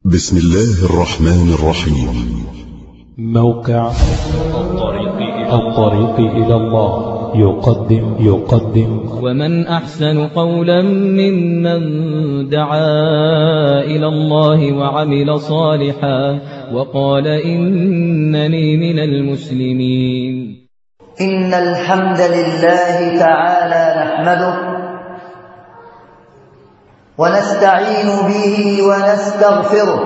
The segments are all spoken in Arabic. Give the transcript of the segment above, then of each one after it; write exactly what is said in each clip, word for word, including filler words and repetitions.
بسم الله الرحمن الرحيم. موقع الطريق إلى, الطريق إلى الله يقدم يقدم ومن أحسن قولا ممن دعا إلى الله وعمل صالحا وقال إنني من المسلمين. إن الحمد لله تعالى نحمده ونستعين به ونستغفره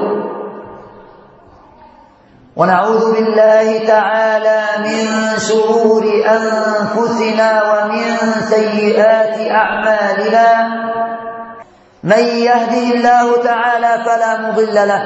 ونعوذ بالله تعالى من شرور أنفسنا ومن سيئات أعمالنا. من يهده الله تعالى فلا مضل له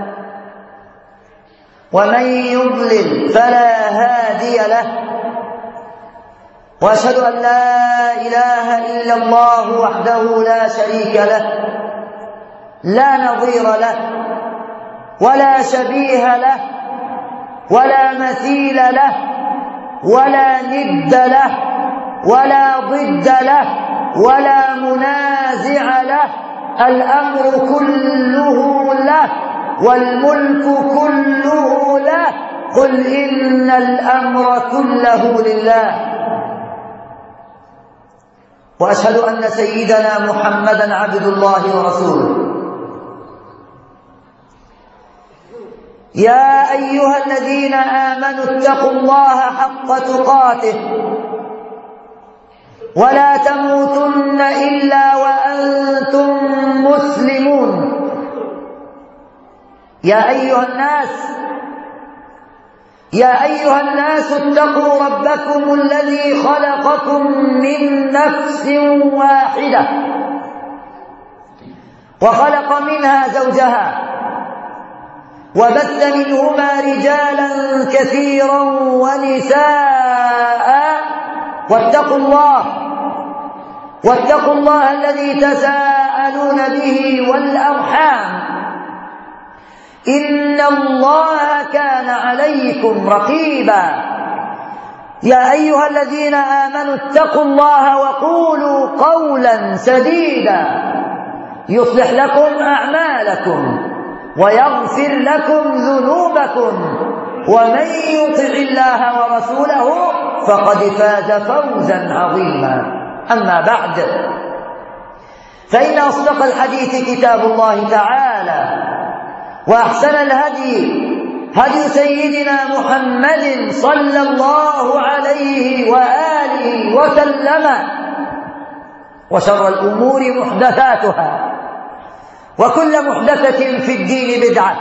ومن يضلل فلا هادي له، وأشهد أن لا إله إلا الله وحده لا شريك له لا نظير له ولا شبيه له ولا مثيل له ولا ند له ولا ضد له ولا منازع له. الأمر كله له والملك كله له. قل إن الأمر كله لله. وأشهد أن سيدنا محمدًا عبد الله ورسوله. يا أيها الذين آمنوا اتقوا الله حق تقاته ولا تموتن إلا وأنتم مسلمون. يا أيها الناس يا أيها الناس اتقوا ربكم الذي خلقكم من نفس واحدة وخلق منها زوجها وبث منهما رجالا كثيرا ونساء. واتقوا الله واتقوا الله الذي تساءلون به والأرحام إن الله كان عليكم رقيبا. يا أيها الذين آمنوا اتقوا الله وقولوا قولا سديدا يصلح لكم أعمالكم ويغفر لكم ذنوبكم ومن يطع الله ورسوله فقد فاز فوزا عظيما. أما بعد، فإن أصدق الحديث كتاب الله تعالى، وأحسن الهدي هدي سيدنا محمد صلى الله عليه وآله وسلم، وشر الأمور محدثاتها وكل محدثة في الدين بدعة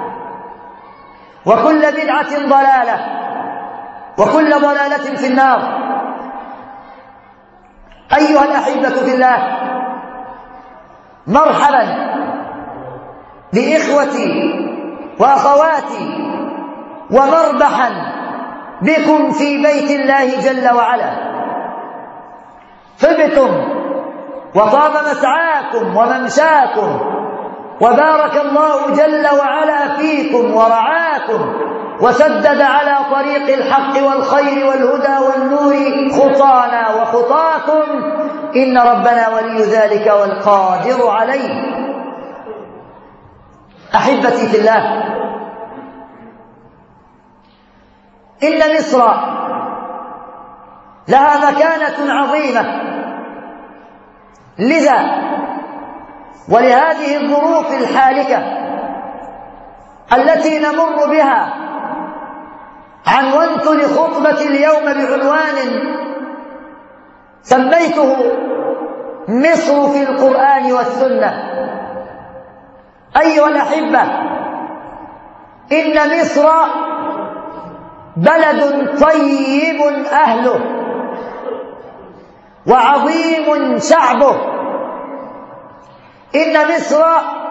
وكل بدعة ضلالة وكل ضلالة في النار. أيها الأحبة في الله، مرحبا بإخوتي وأخواتي ومربحا بكم في بيت الله جل وعلا. طبتم وطاب مسعاكم وممشاكم وبارك الله جل وعلا فيكم ورعاكم وسدد على طريق الحق والخير والهدى والنور خطانا وخطاكم، إن ربنا ولي ذلك والقادر عليه. أحبتي في الله، إن مصر لها مكانة عظيمة، لذا ولهذه الظروف الحالكة التي نمر بها عنونت لخطبة اليوم بعنوان سميته مصر في القرآن والسنة. أيها الأحبة، إن مصر بلد طيب أهله وعظيم شعبه. إن مصر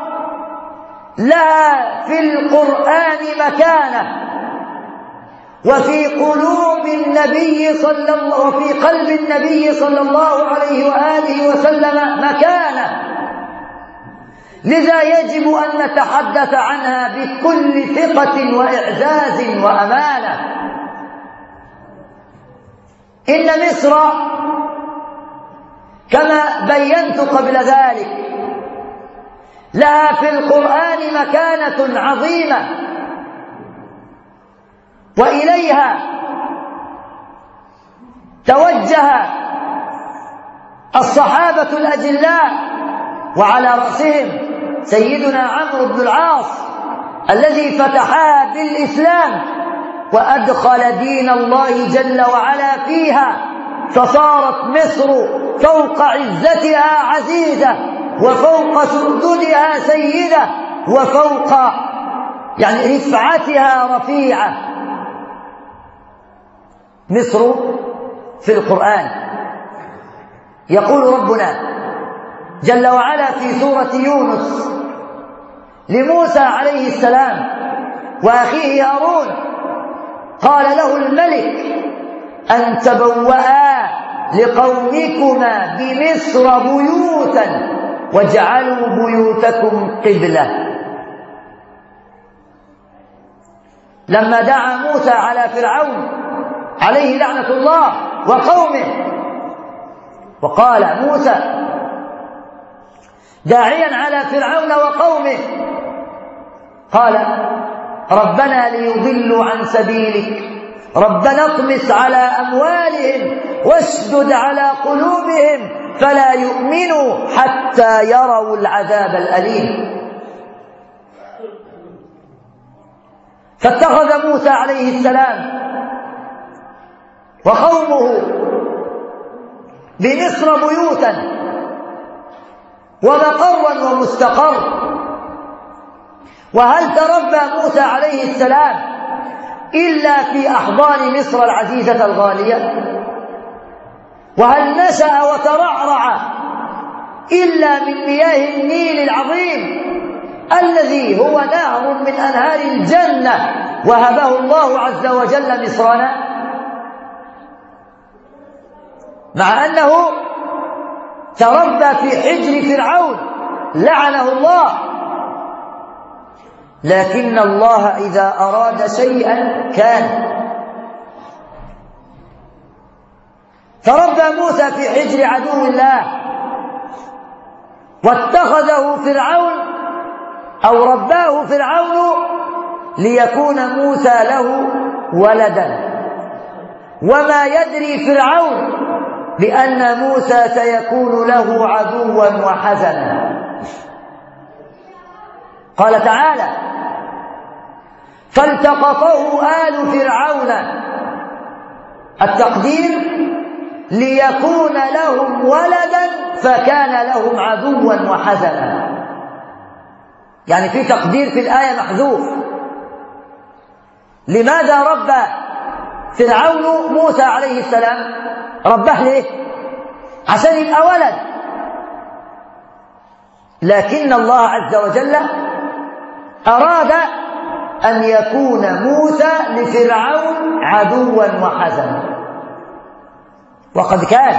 لها في القرآن مكانة، وفي قلوب النبي صلى الله وفي قلب النبي صلى الله عليه وآله وسلم مكانة. لذا يجب أن نتحدث عنها بكل ثقة وإعزاز وأمانة. إن مصر كما بينت قبل ذلك لها في القرآن مكانة نعمة عظيمة، وإليها توجه الصحابة الأجلاء، وعلى رأسهم سيدنا عمرو بن العاص الذي فتحها بالإسلام وأدخل دين الله جل وعلا فيها، فصارت مصر فوق عزتها عزيزة، وفوق سددها سيدة، وفوق يعني رفعتها رفيعة. مصر في القرآن يقول ربنا جل وعلا في سورة يونس لموسى عليه السلام وأخيه هارون: قال له الملك أن تبوأ لقومكما بمصر بيوتا واجعلوا بيوتكم قبلة. لما دعا موسى على فرعون عليه لعنة الله وقومه، وقال موسى داعيا على فرعون وقومه، قال: ربنا ليضلوا عن سبيلك، ربنا اطمس على أموالهم واشدد على قلوبهم فلا يؤمنوا حتى يروا العذاب الأليم. فاتخذ موسى عليه السلام وقومه بمصر بيوتا ومقرا ومستقر. وهل تربى موسى عليه السلام إلا في أحضان مصر العزيزة الغالية؟ وهل نشأ وترعرع إلا من مياه النيل العظيم الذي هو نهر من أنهار الجنة وهبه الله عز وجل مصرنا؟ مع أنه تربى في حجر فرعون لعنه الله، لكن الله إذا أراد شيئا كان. تربى موسى في حجر عدو الله، واتخذه فرعون أو رباه فرعون ليكون موسى له ولدا، وما يدري فرعون بأن موسى سيكون له عدوا وحزنا. قال تعالى: فالتقطه آل فرعون، التقدير ليكون لهم ولدا فكان لهم عدوا وحزنا. يعني في تقدير في الآية محذوف. لماذا ربى فرعون موسى عليه السلام؟ رباه ليه؟ عشان يبقى ولد. لكن الله عز وجل أراد أن يكون موسى لفرعون عدوا وحزنا، وقد كان.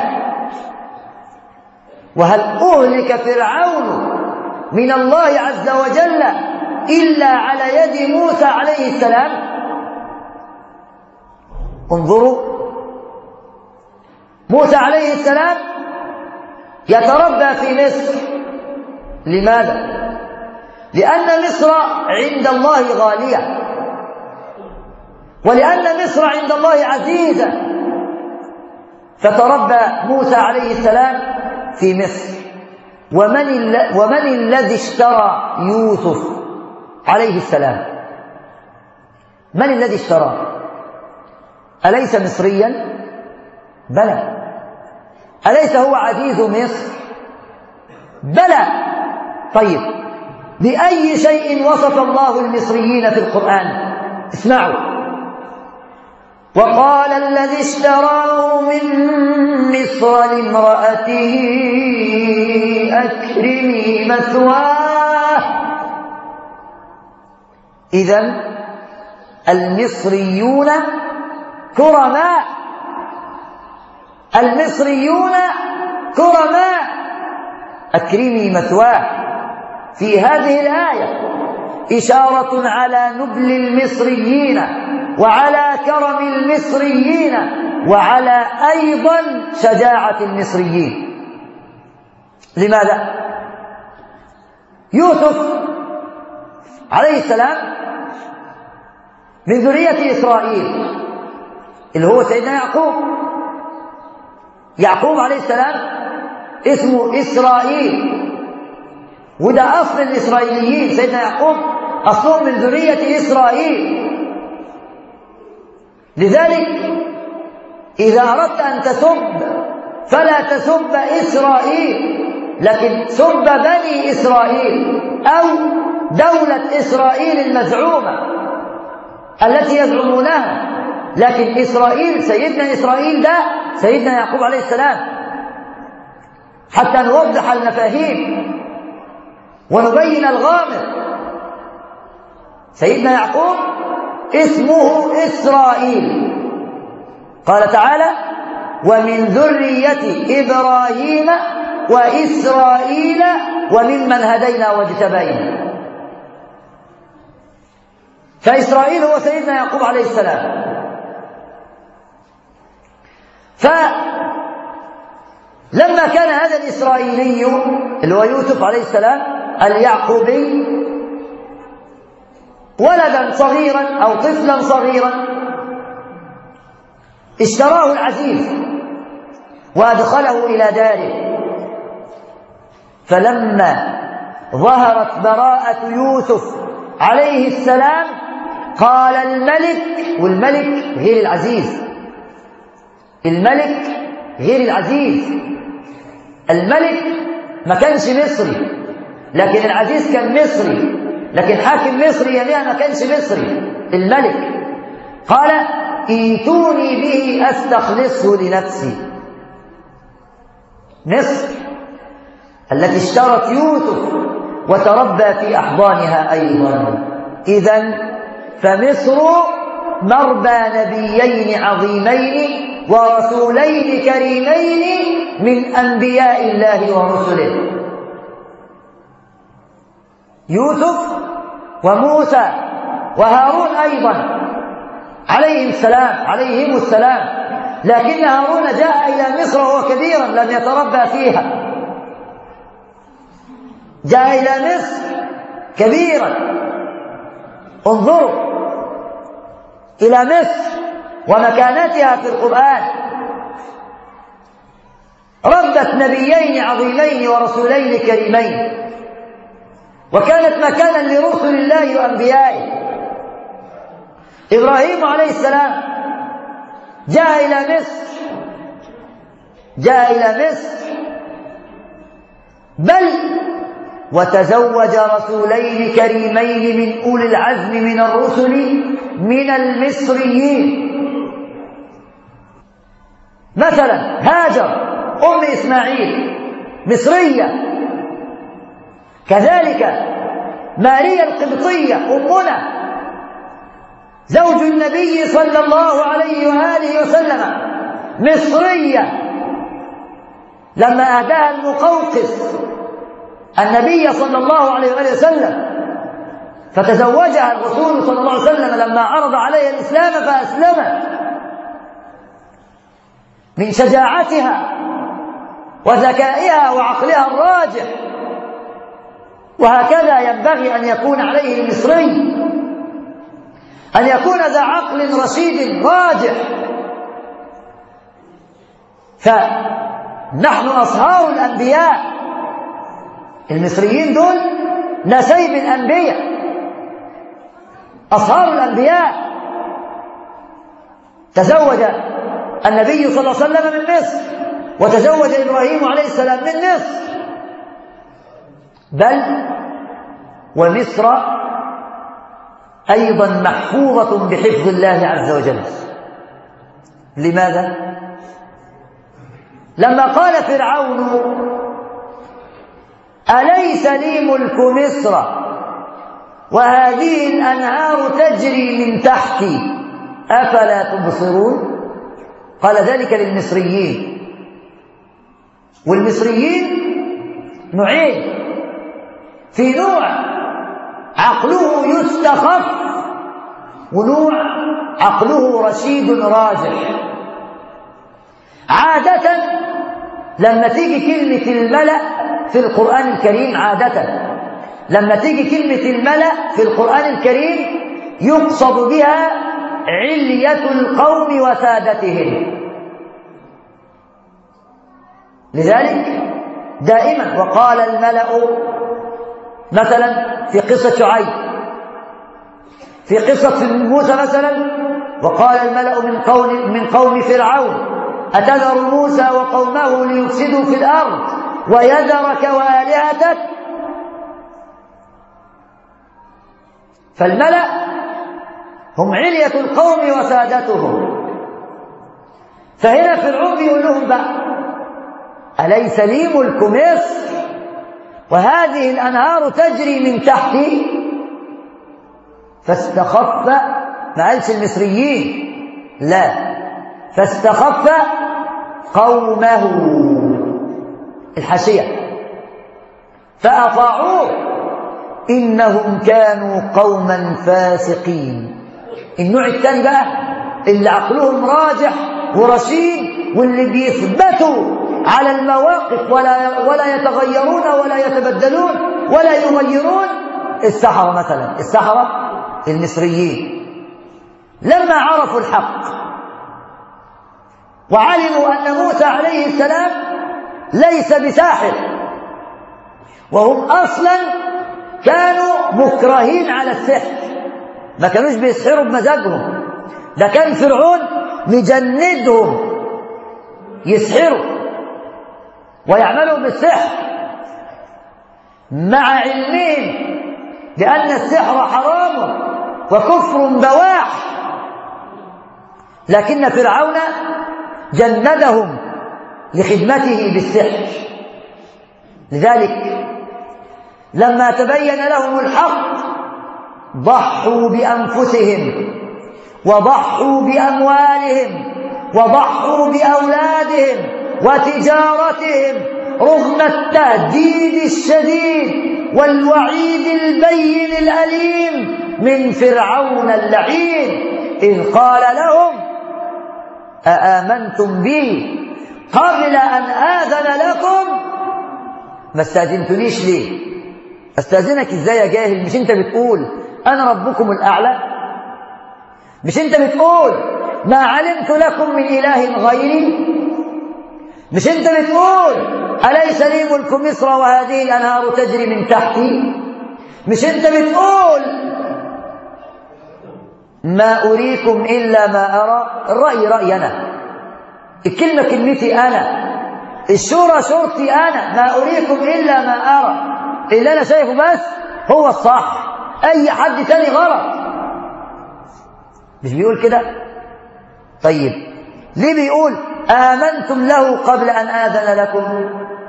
وهل أهلك فرعون من الله عز وجل إلا على يد موسى عليه السلام؟ انظروا، موسى عليه السلام يتربى في مصر. لماذا؟ لأن مصر عند الله غالية، ولأن مصر عند الله عزيزة، فتربى موسى عليه السلام في مصر. ومن, ومن الذي اشترى يوسف عليه السلام؟ من الذي اشترى؟ أليس مصريا؟ بلى. أليس هو عزيز مصر؟ بلى. طيب، بأي شيء وصف الله المصريين في القرآن؟ اسمعوا: وقال الذي اشتراه من مصر لامرأته أكرمي مثواه. إذن المصريون كرماء، المصريون كرماء. أكرمي مثواه في هذه الآية إشارة على نبل المصريين وعلى كرم المصريين وعلى أيضا شجاعة المصريين. لماذا؟ يوسف عليه السلام من ذرية إسرائيل اللي هو سيدنا يعقوب. يعقوب عليه السلام اسمه إسرائيل، وده أصل الإسرائيليين. سيدنا يعقوب أصلهم من ذرية إسرائيل. لذلك إذا أردت أن تسب فلا تسب إسرائيل، لكن سب بني إسرائيل أو دولة إسرائيل المزعومة التي يزعمونها. لكن إسرائيل، سيدنا إسرائيل ده سيدنا يعقوب عليه السلام، حتى نوضح المفاهيم ونبين الغامض. سيدنا يعقوب اسمه إسرائيل. قال تعالى: ومن ذرية إبراهيم وإسرائيل وممن هدينا واجتبينا. فإسرائيل هو سيدنا يعقوب عليه السلام. فلما كان هذا الإسرائيلي اللي هو يوسف عليه السلام اليعقوبي ولدا صغيرا أو طفلا صغيرا، اشتراه العزيز وأدخله إلى داره. فلما ظهرت براءة يوسف عليه السلام قال الملك، والملك غير العزيز، الملك غير العزيز. الملك ما كانش مصري، لكن العزيز كان مصري، لكن حاكم مصري يميها ما كانش مصري. الملك قال: ائتوني به أستخلصه لنفسي. مصر التي اشترت يوسف وتربى في أحضانها أيضا. إذن فمصر مربى نبيين عظيمين ورسولين كريمين من أنبياء الله ورسله، يوسف وموسى وهارون أيضا عليهم السلام عليهم السلام. لكن هارون جاء إلى مصر وهو كبيرا لم يتربى فيها، جاء إلى مصر كبيرا. انظروا إلى مصر ومكانتها في القرآن، ربت نبيين عظيمين ورسولين كريمين، وكانت مكانا لرسل الله وأنبيائه. إبراهيم عليه السلام جاء إلى مصر جاء إلى مصر بل وتزوج رسولين كريمين من أولي العزم من الرسل من المصريين. مثلا هاجر أم إسماعيل مصرية، كذلك ماريا القبطية أمنا زوج النبي صلى الله عليه وآله وسلم مصرية، لما أهداها المقوقس النبي صلى الله عليه وآله وسلم فتزوجها الرسول صلى الله عليه وسلم لما عرض عليها الإسلام فأسلمت. من شجاعتها وذكائها وعقلها الراجح. وهكذا ينبغي أن يكون عليه المصري، أن يكون ذا عقل رشيد راجح. فنحن أصهار الأنبياء، المصريين دول نسيب الأنبياء، أصهار الأنبياء. تزوج النبي صلى الله عليه وسلم من مصر، وتزوج إبراهيم عليه السلام من مصر، بل ومصر أيضا محفوظة بحفظ الله عز وجل. لماذا؟ لما قال فرعون: أليس لي ملك مصر وهذه الأنهار تجري من تحتي أفلا تبصرون؟ قال ذلك للمصريين. والمصريين نوعين، في نوع عقله يستخف، ونوع عقله رشيد راجح. عادة لما تيجي كلمة الملأ في القرآن الكريم، عادة لما تيجي كلمة الملأ في القرآن الكريم يقصد بها علية القوم وسادتهم. لذلك دائما وقال الملأ مثلا في قصة شعيب، في قصة موسى مثلا وقال الملأ من قوم من قوم فرعون أتذر موسى وقومه ليفسدوا في الأرض ويذرك وآلهتك. فالملأ هم علية القوم وسادتهم. فهنا فرعون بيقول لهم بقى أليس لي ملك مصر وهذه الأنهار تجري من تحتي؟ فاستخف، ما قالش المصريين، لا، فاستخف قومه الحاشية فأطاعوه إنهم كانوا قوما فاسقين. النوع الثاني بقى اللي عقلهم راجح ورشيد واللي بيثبتوا على المواقف ولا ولا يتغيرون ولا يتبدلون ولا يغيرون. السحرة مثلا، السحرة المصريين لما عرفوا الحق وعلموا أن موسى عليه السلام ليس بساحر، وهم أصلا كانوا مكرهين على السحر، ما كانوش بيسحروا بمزاجهم، ده كان فرعون مجندهم يسحروا ويعملوا بالسحر مع علمهم بأن السحر حرام وكفر بواح، لكن فرعون جندهم لخدمته بالسحر. لذلك لما تبين لهم الحق ضحوا بأنفسهم وضحوا بأموالهم وضحوا بأولادهم وتجارتهم رغم التهديد الشديد والوعيد البين الأليم من فرعون اللعين، إذ قال لهم أآمنتم بي قبل أن آذن لكم؟ ما استأذنتنيش ليه؟ استأذنك ازاي يا جاهل؟ مش انت بتقول أنا ربكم الأعلى؟ مش انت بتقول ما علمت لكم من إله غيري؟ مش انت بتقول أليس لي ملك مصر وهذه الأنهار تجري من تحتي؟ مش انت بتقول ما أريكم إلا ما أرى؟ الرأي رأيي أنا، الكلمة كلمتي أنا، الشورى شورتي أنا، ما أريكم إلا ما أرى، اللي أنا شايفه بس هو الصح، أي حد تاني غلط. مش بيقول كده؟ طيب ليه بيقول آمنتم له قبل أن آذن لكم؟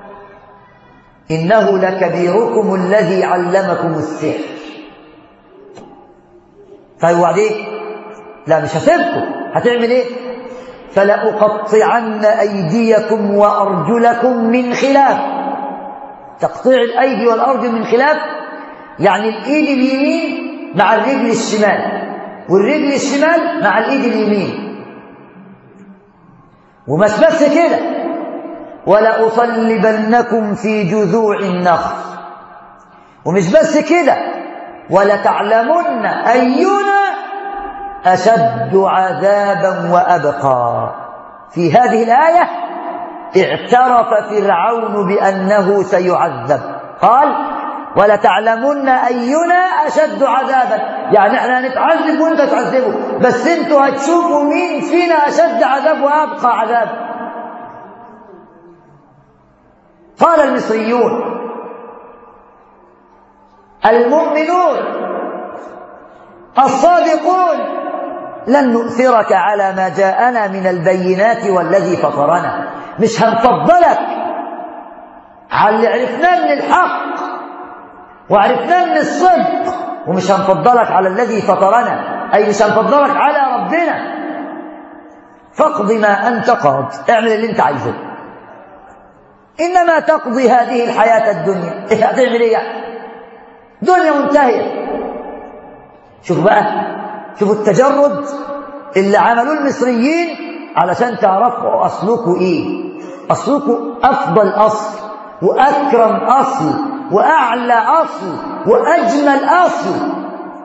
إنه لكبيركم الذي علمكم السحر. طيب وبعدين؟ لا مش هسيبكم، هتعمل ايه؟ فلأقطعن أيديكم وأرجلكم من خلاف. تقطيع الأيدي والأرجل من خلاف يعني الإيد اليمين مع الرجل الشمال والرجل الشمال مع الإيد اليمين. ومش بس كده، ولأصلبنكم في جذوع النخل. ومش بس كده، ولتعلمن أينا أشد عذابا وأبقى. في هذه الآية اعترف فرعون بأنه سيعذب، قال ولتعلمن أينا أشد عذابا، يعني احنا هنتعذب وانت تعذبوا، بس انتوا هتشوفوا مين فينا أشد عذاب وأبقى عذاب. قال المصريون المؤمنون الصادقون لن نؤثرك على ما جاءنا من البينات والذي فطرنا، مش هنفضلك على اللي عرفناه من الحق وعرفناه من الصدق، ومش هنفضلك على الذي فطرنا، أي مش هنفضلك على ربنا. فاقض ما أنت قاض، اعمل اللي انت عايزه، إنما تقضي هذه الحياة الدنيا. إيه هتعمل إيه يعني؟ دنيا منتهية. شوف بقى، شوفوا التجرد اللي عملوه المصريين علشان تعرفوا أصلكوا إيه. أصلكوا أفضل أصل وأكرم أصل وأعلى أصل وأجمل أصل.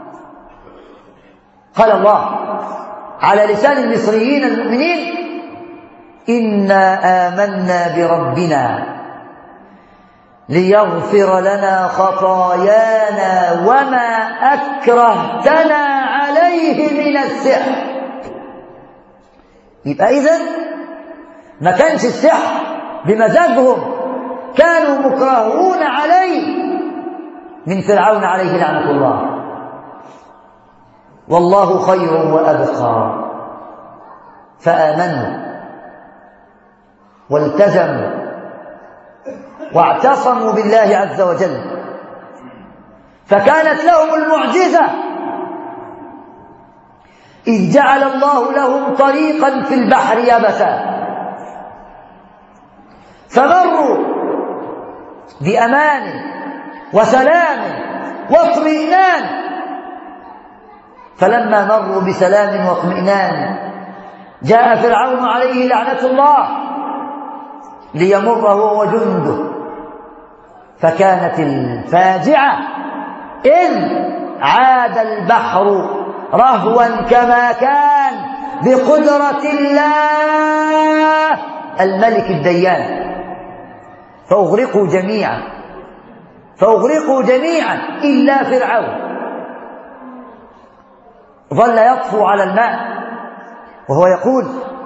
قال الله على لسان المصريين المؤمنين: إنا آمنا بربنا ليغفر لنا خطايانا وما أكرهتنا عليه من السحر. يبقى إذن ما كانش السحر بمزاجهم، كانوا مكرهون عليه من فرعون عليه لعنة الله. والله خير وأبقى. فآمنوا والتزموا واعتصموا بالله عز وجل، فكانت لهم المعجزة إذ جعل الله لهم طريقا في البحر يبسا، فمروا بأمان وسلام واطمئنان. فلما مروا بسلام واطمئنان جاء فرعون عليه لعنة الله ليمر هو وجنده، فكانت الفاجعة إذ عاد البحر رهوا كما كان بقدرة الله الملك الديان، فأغرقوا جميعا فأغرقوا جميعا إلا فرعون، ظل يطفو على الماء وهو يقول: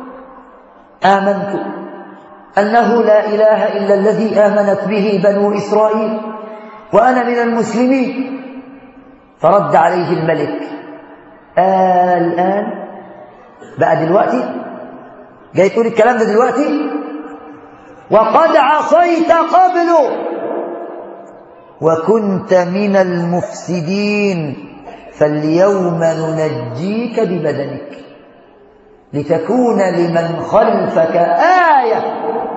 آمنت أنه لا إله إلا الذي آمنت به بنو إسرائيل وأنا من المسلمين. فرد عليه الملك: آه الآن بقى دلوقتي جاي تقول الكلام ده دلوقتي؟ وقد عصيت قبل وكنت من المفسدين، فاليوم ننجيك ببدنك لتكون لمن خلفك آية.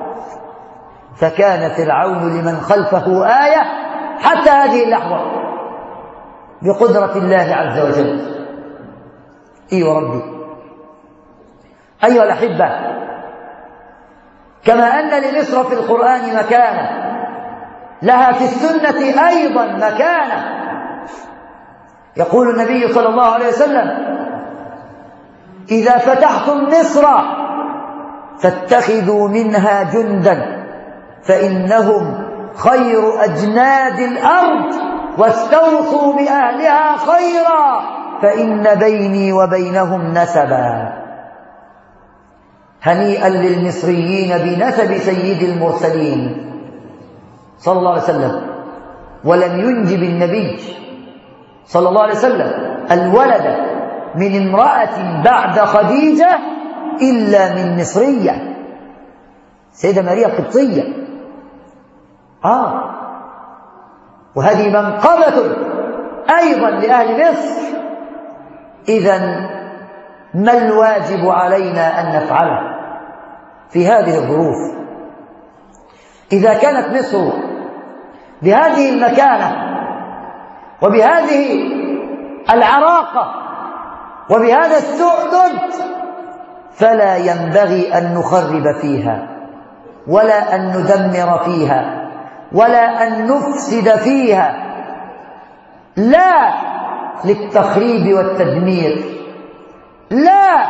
فكان فرعون لمن خلفه آية حتى هذه اللحظة بقدرة الله عز وجل. إي وربي أيها الأحبة، كما أن لمصر في القرآن مكانة، لها في السنة أيضا مكانة. يقول النبي صلى الله عليه وسلم: إذا فتحتم مصر فاتخذوا منها جندا فإنهم خير أجناد الأرض، واستوصوا بأهلها خيرا فإن بيني وبينهم نسبا. هنيئا للمصريين بنسب سيد المرسلين صلى الله عليه وسلم. ولم ينجب النبي صلى الله عليه وسلم الولد من امرأة بعد خديجة إلا من مصرية، سيدة ماريا القبطية. آه وهذه منقبة أيضا لأهل مصر. إذن ما الواجب علينا أن نفعله في هذه الظروف؟ إذا كانت مصر بهذه المكانة وبهذه العراقة وبهذا السؤدد، فلا ينبغي أن نخرب فيها ولا أن ندمر فيها ولا أن نفسد فيها، لا للتخريب والتدمير، لا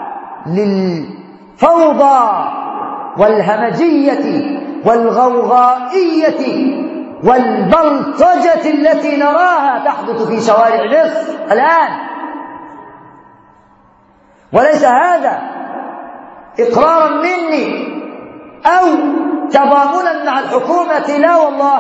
للفوضى والهمجية والغوغائية والبلطجة التي نراها تحدث في شوارع مصر الآن. وليس هذا إقرارا مني أو تضامنا مع الحكومة، لا والله،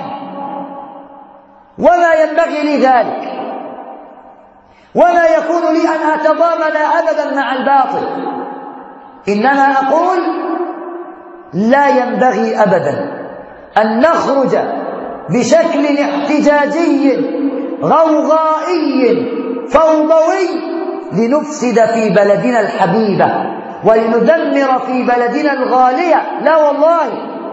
وما ينبغي لي ذلك، وما يكون لي أن أتضامن أبدا مع الباطل. إنما أقول لا ينبغي أبدا أن نخرج بشكل احتجاجي غوغائي فوضوي لنفسد في بلدنا الحبيبة ولندمر في بلدنا الغالية. لا والله،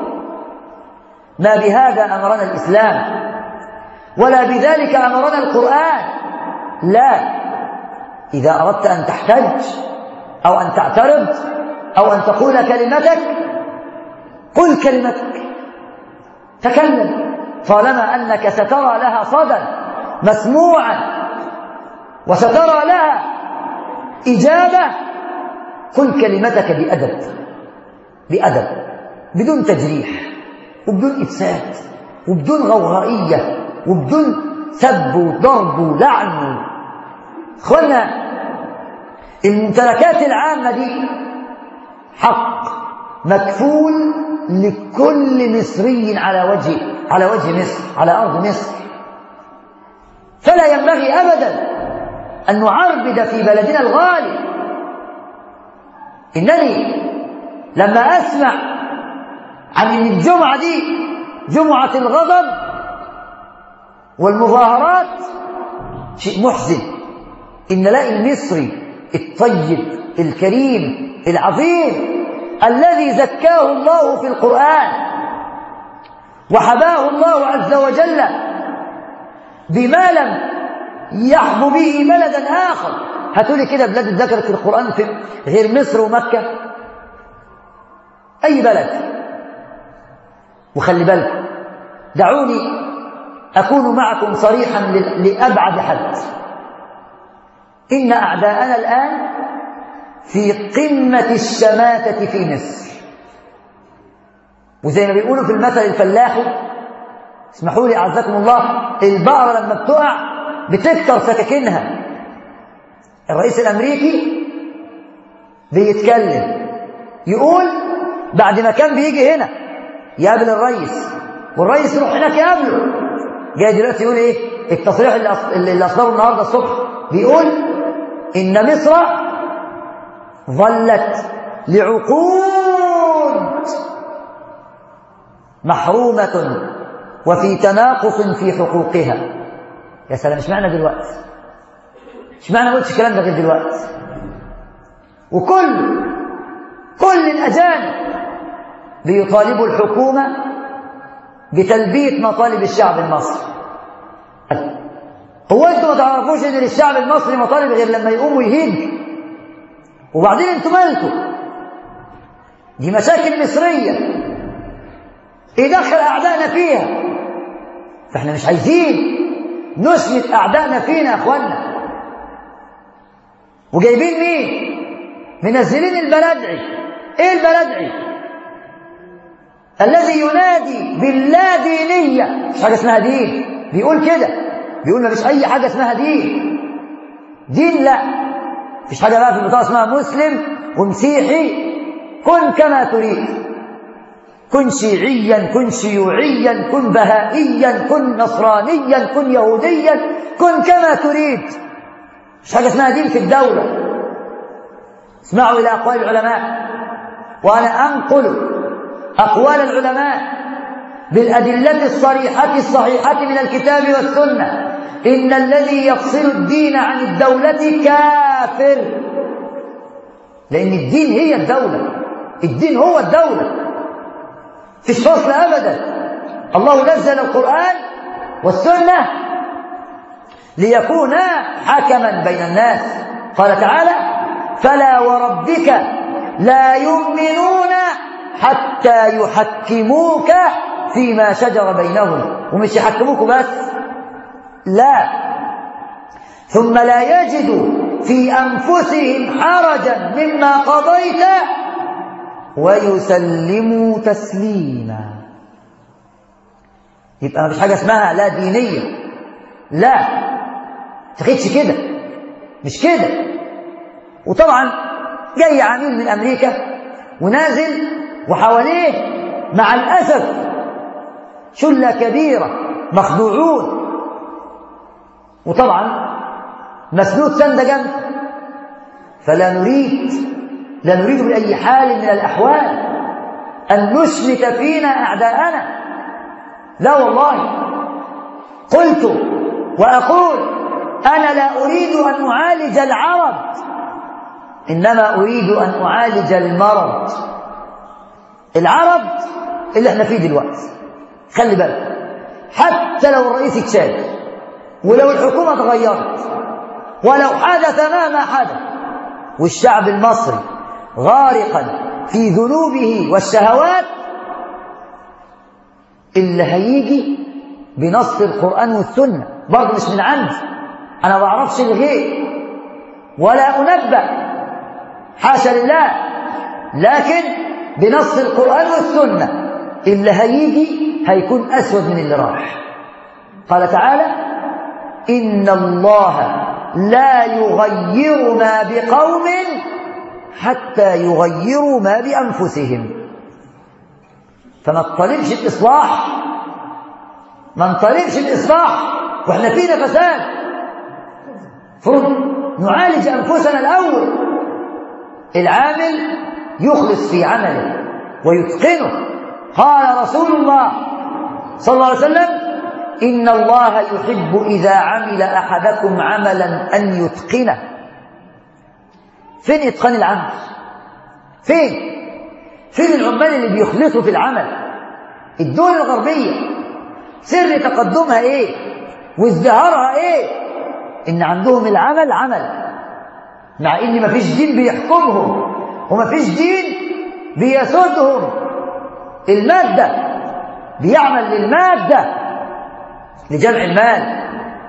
ما بهذا أمرنا الإسلام ولا بذلك أمرنا القرآن. لا، إذا أردت أن تحتج أو أن تعترض أو أن تقول كلمتك، قل كلمتك، تكلم، طالما أنك سترى لها صدى مسموعا وسترى لها إجابة، قل كلمتك بأدب بأدب بدون تجريح وبدون إفساد وبدون غوغائية وبدون سب وضرب ولعن. اخوانا، الممتلكات العامة دي حق مكفول لكل مصري على وجه على وجه مصر، على أرض مصر. فلا ينبغي أبدا أن نعربد في بلدنا الغالي. إنني لما أسمع عن أن الجمعة دي جمعة الغضب والمظاهرات شيء محزن. إن نلاقي المصري الطيب الكريم العظيم الذي زكاه الله في القرآن وحباه الله عز وجل بما لم يحظو به بلدا آخر. هاتولي كده بلاد ذكرت في القرآن في غير مصر ومكة، أي بلد. وخلي بالكم، دعوني أكون معكم صريحا لأبعد حد. إن أعداءنا الآن في قمة الشماتة في مصر، وزي ما بيقولوا في المثل الفلاحي، اسمحوا لي أعزكم الله، البقرة لما بتقع بتكتر سكاكينها. الرئيس الأمريكي بيتكلم يقول بعد ما كان بيجي هنا يقابل الرئيس والرئيس يروح هناك يقابله، جاي دلوقتي يقول ايه؟ التصريح اللي اصدره النهارده الصبح بيقول إن مصر ظلت لعقود محرومة وفي تناقص في حقوقها. يا سلام، مش معنى دلوقتي، مش معنى قلتش الكلام ده غير دلوقتي. وكل كل الأجانب بيطالبوا الحكومة بتلبية مطالب الشعب المصري. هو انتوا ما تعرفوش ان للشعب المصري مطالب غير لما يقوم ويهيج؟ وبعدين انتوا مالكم؟ دي مشاكل مصرية يدخل أعدائنا فيها، فاحنا مش عايزين نشمت أعدائنا فينا يا أخوانا. وجايبين مين؟ منزلين البلدعي. ايه البلدعي؟ الذي ينادي باللا دينية، مش حاجة اسمها دين، بيقول كده، بيقول ما فيش أي حاجة اسمها دين. دين لا، مفيش حاجة بقى في البطاقة اسمها مسلم ومسيحي. كن كما تريد، كن شيعيا، كن شيوعيا، كن بهائيا، كن نصرانيا، كن يهوديا، كن كما تريد. مش حاجة اسمها دين في الدولة. اسمعوا إلى أقوال العلماء، وأنا أنقل أقوال العلماء بالأدلة الصريحة الصحيحة من الكتاب والسنة. إن الذي يفصل الدين عن الدولة كافر، لأن الدين هي الدولة، الدين هو الدولة، فيش فصل أبدا. الله نزل القرآن والسنة ليكونا حكما بين الناس. قال تعالى: فلا وربك لا يؤمنون حتى يحكموك فيما شجر بينهم. ومش يحكموك بس، لا، ثم لا يجدوا في أنفسهم حرجا مما قضيت ويسلموا تسليما. يبقى مفيش حاجة اسمها لا دينية، لا، تخدش كده، مش كده. وطبعا جاي عميل من أمريكا ونازل وحواليه مع الأسف شلة كبيرة مخدوعون، وطبعا مسنود سند جنب. فلا نريد لا نريد بأي حال من الأحوال أن نشمت فينا أعداءنا، لا والله. قلت وأقول: أنا لا أريد أن أعالج العرض، إنما أريد أن أعالج المرض. العرض اللي احنا فيه دلوقتي، خلي بالك، حتى لو الرئيس اتشال، ولو الحكومة اتغيرت، ولو حدث مهما حدث، والشعب المصري غارقا في ذنوبه والشهوات، اللي هيجي بنص القرآن والسنة، برضه مش من عندي، أنا ما بعرفش الغيب ولا أنبأ، حاشا لله، لكن بنص القرآن والسنة اللي هيجي هيكون أسود من اللي راح. قال تعالى: إن الله لا يغير ما بقوم حتى يغيروا ما بأنفسهم. فما نطلبش الإصلاح، ما نطلبش الإصلاح وإحنا فينا فساد. فرض نعالج أنفسنا الأول. العامل يخلص في عمله ويتقنه. قال رسول الله صلى الله عليه وسلم: إن الله يحب إذا عمل أحدكم عملا أن يتقنه. فين إتقان العمل؟ فين؟ فين العمال اللي بيخلصوا في العمل؟ الدول الغربية سر تقدمها إيه؟ وازدهارها إيه؟ إن عندهم العمل عمل، مع إن مفيش دين بيحكمهم ومفيش دين بيسودهم. المادة، بيعمل للمادة، لجمع المال،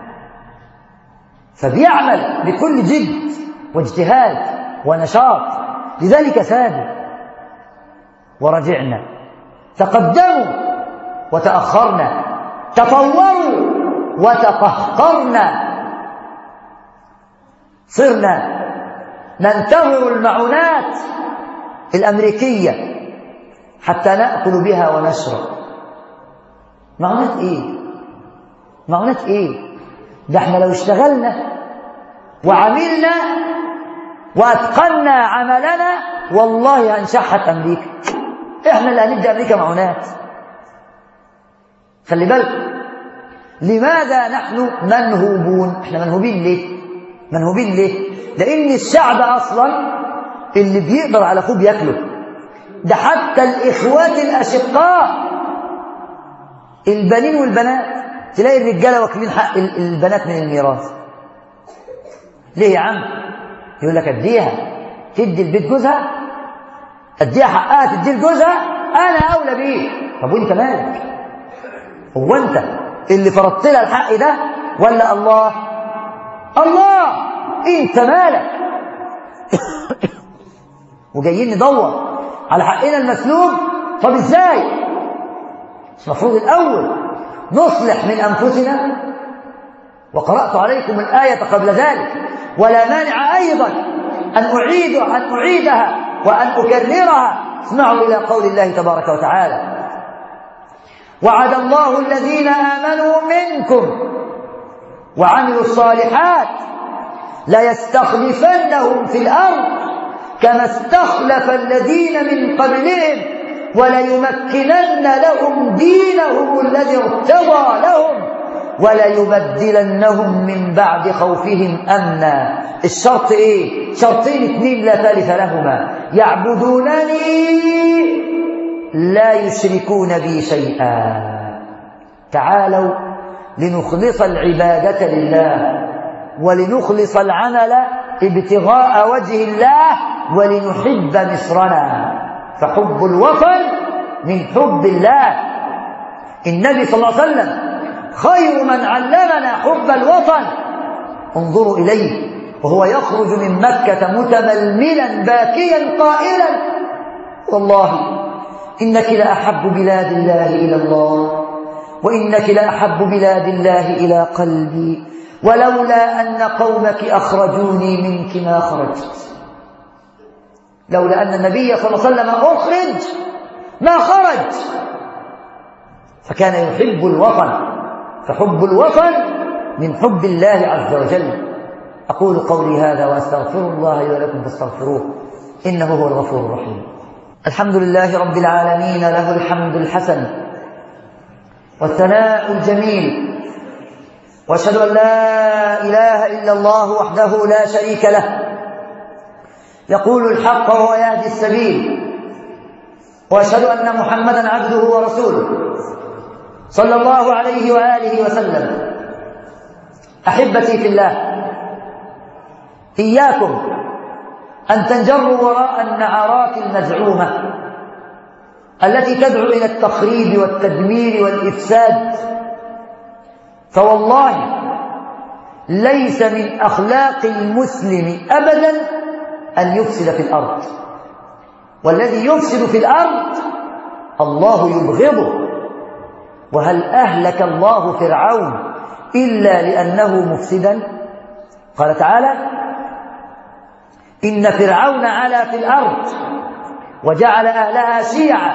فبيعمل بكل جد واجتهاد ونشاط. لذلك سادوا ورجعنا، تقدموا وتأخرنا، تطوروا وتقهقرنا، صرنا ننتظر المعونات الأمريكية حتى نأكل بها ونشرب. معونات إيه؟ معونات إيه؟ ده احنا لو اشتغلنا وعملنا وأتقنا عملنا والله هنشحت أمريكا. احنا اللي هندي أمريكا معونات. خلي بالكم، لماذا نحن منهوبون؟ احنا منهوبين ليه؟ منهوبين ليه؟ لأن الشعب أصلا اللي بيقدر على أخوه بياكله. ده حتى الإخوات الأشقاء البنين والبنات تلاقي الرجالة واكلين حق البنات من الميراث. ليه يا عم؟ يقول لك أديها، تدي البيت جوزها، أديها حقها تدي لجوزها، أنا أولى بيه. طب وأنت مالك؟ هو أنت اللي فرضت لها الحق ده ولا الله؟ الله. أنت مالك؟ وجايين ندور على حقنا المسلوب. طب ازاي؟ المفروض الأول نصلح من أنفسنا. وقرأت عليكم الآية قبل ذلك: ولا مانع أيضا أن أعيد أن أعيدها وأن أكررها. اسمعوا إلى قول الله تبارك وتعالى: وعد الله الذين آمنوا منكم وعملوا الصالحات ليستخلفنهم في الأرض كما استخلف الذين من قبلهم وليمكنن لهم دينهم الذي ارتضى لهم وليبدلنهم من بعد خوفهم أمنا. الشرط إيه؟ شرطين اثنين لا ثالث لهما: يعبدونني لا يشركون بي شيئا. تعالوا لنخلص العبادة لله ولنخلص العمل ابتغاء وجه الله ولنحب مصرنا، فحب الوطن من حب الله. النبي صلى الله عليه وسلم خير من علمنا حب الوطن. انظروا إليه وهو يخرج من مكة متململا باكيا قائلا: والله إنك لأحب بلاد الله إلى الله، وإنك لأحب بلاد الله إلى قلبي، ولولا أن قومك أخرجوني منك ما خرجت. لولا أن النبي صلى الله عليه وسلم أخرج ما خرج. فكان يحب الوطن، فحب الوطن من حب الله عز وجل. أقول قولي هذا وأستغفر الله لي ولكم فاستغفروه إنه هو الغفور الرحيم. الحمد لله رب العالمين، له الحمد الحسن والثناء الجميل، وأشهد أن لا إله إلا الله وحده لا شريك له، يقول الحق وهو يهدي السبيل، وأشهد أن محمدا عبده ورسوله صلى الله عليه وآله وسلم. أحبتي في الله، إياكم أن تنجروا وراء النعرات المزعومة التي تدعو إلى التخريب والتدمير والإفساد فوالله ليس من أخلاق المسلم أبدا أن يفسد في الأرض، والذي يفسد في الأرض الله يبغضه. وهل أهلك الله فرعون إلا لأنه مفسدا؟ قال تعالى: إن فرعون علا في الأرض وجعل أهلها شيعا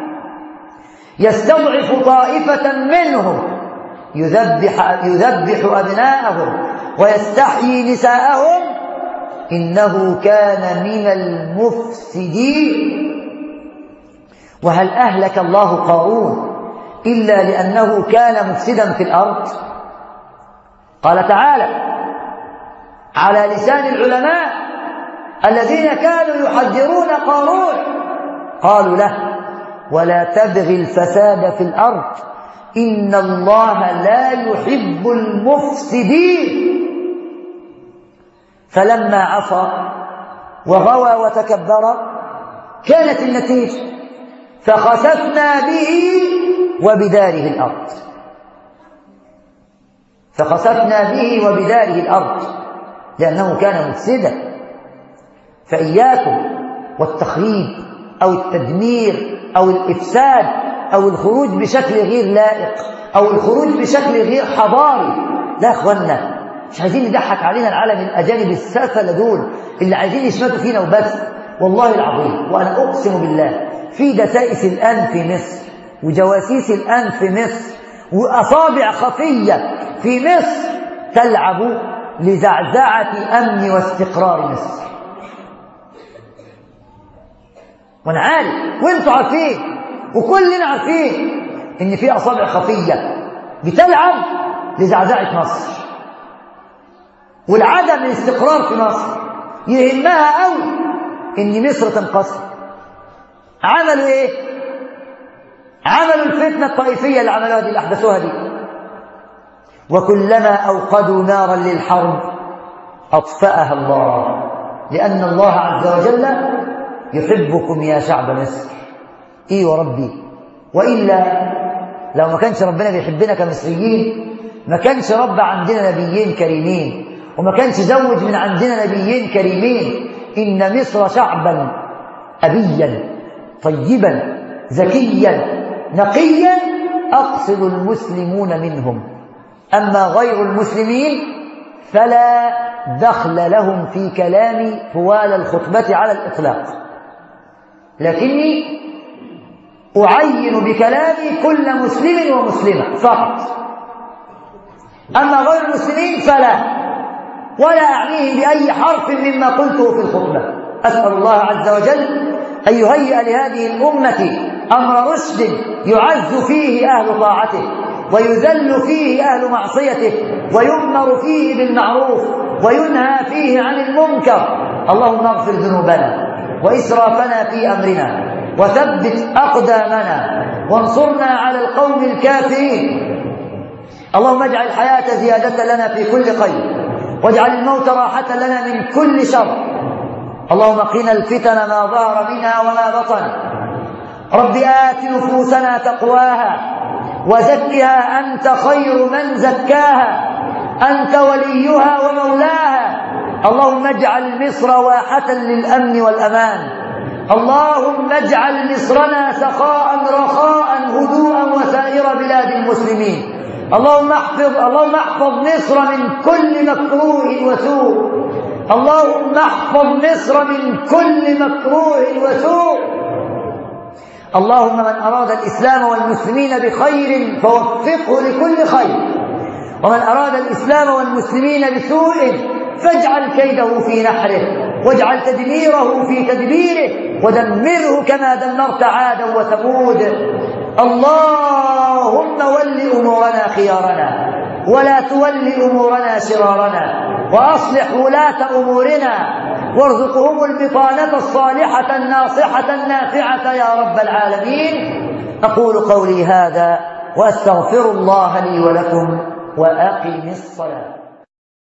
يستضعف طائفة منهم يذبح, يذبح أبناءهم ويستحيي نساءهم إنه كان من المفسدين. وهل أهلك الله قارون إلا لأنه كان مفسدا في الأرض؟ قال تعالى على لسان العلماء الذين كانوا يحذرون قارون، قالوا له: ولا تبغي الفساد في الأرض إن الله لا يحب المفسدين. فلما عصى وغوى وتكبر كانت النتيجة فخسفنا به وبداره الأرض فخسفنا به وبداره الأرض لأنه كان مفسدا. فإياكم والتخريب أو التدمير أو الإفساد أو الخروج بشكل غير لائق أو الخروج بشكل غير حضاري. لا أخوانا، مش عايزين نضحك علينا العالم الأجانب السافلة دول اللي عايزين يشمتوا فينا وبس. والله العظيم وأنا أقسم بالله في دسائس الآن في مصر وجواسيس الآن في مصر وأصابع خفية في مصر تلعب لزعزعة أمن واستقرار مصر. وأنا عارف وأنتوا عارفين وكلنا عارفين إن في أصابع خفية بتلعب لزعزعة مصر والعدم الاستقرار في مصر. يهمها قوي إن مصر تنقسم. عملوا إيه؟ عملوا الفتنة الطائفية اللي عملوها دي، اللي أحدثوها دي. وكلما أوقدوا نارا للحرب أطفأها الله، لأن الله عز وجل يحبكم يا شعب مصر. إيه وربي، وإلا لو ما كانش ربنا بيحبنا كمصريين ما كانش رب عندنا نبيين كريمين وما كانش زوج من عندنا نبيين كريمين. إن مصر شعبا أبيا طيبا ذكيا نقيا أقصد المسلمون منهم، أما غير المسلمين فلا دخل لهم في كلامي طوال الخطبة على الإطلاق، لكني أعين بكلامي كل مسلم ومسلمة فقط. أما غير المسلمين فلا، ولا أعنيه بأي حرف مما قلته في الخطبة. أسأل الله عز وجل أن يهيئ لهذه الأمة أمر رشد يعز فيه أهل طاعته ويذل فيه أهل معصيته ويؤمر فيه بالمعروف وينهى فيه عن المنكر. اللهم اغفر ذنوبنا وإسرافنا في أمرنا وثبت أقدامنا وانصرنا على القوم الكافرين. اللهم اجعل الحياة زيادة لنا في كل خير واجعل الموت راحة لنا من كل شر. اللهم قنا الفتن ما ظهر منها وما بطن. رب آت نفوسنا تقواها وزكها أنت خير من زكاها أنت وليها ومولاها. اللهم اجعل مصر واحة للأمن والأمان. اللهم اجعل مصرنا سخاء رخاء هدوءا وسائر بلاد المسلمين. اللهم احفظ اللهم احفظ مصر من كل مكروه وسوء. اللهم احفظ مصر من كل مكروه وسوء. اللهم من أراد الإسلام والمسلمين بخير فوفقه لكل خير، ومن أراد الإسلام والمسلمين بسوء فاجعل كيده في نحره واجعل تدميره في تدبيره ودمره كما دمرت عادا وثمود. اللهم ول أمورنا خيارنا ولا تول أمورنا شرارنا، وأصلح ولاة أمورنا وارزقهم البطانة الصالحة الناصحة النافعة يا رب العالمين. أقول قولي هذا وأستغفر الله لي ولكم وأقم الصلاة.